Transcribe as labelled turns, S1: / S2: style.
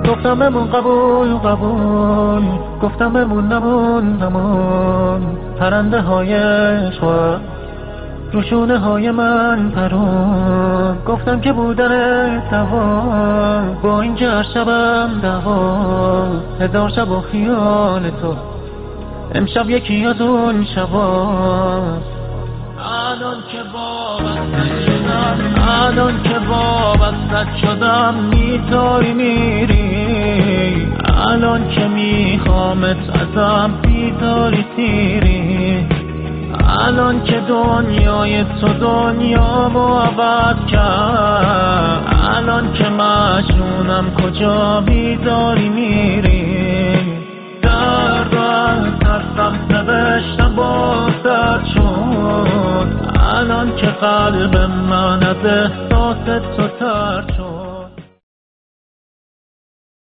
S1: گفتم بمون قبول قبول، گفتم بمون نمون پرنده های عشق روشونه های من پرون، گفتم که بودن دوا با این که هر شبم دوا، هزار شب و خیال تو امشب یکی از اون شبا. الان که وابستت شدم میتاری میری، الان که میخوامت ازم بیداری تیری، الان که دنیای تو دنیامو عوض کرد، الان که مجنونم کجا بیداری میری. درد و از ترسم نوشتم بازت شد، الان که قلب من از احساس تو تر شد.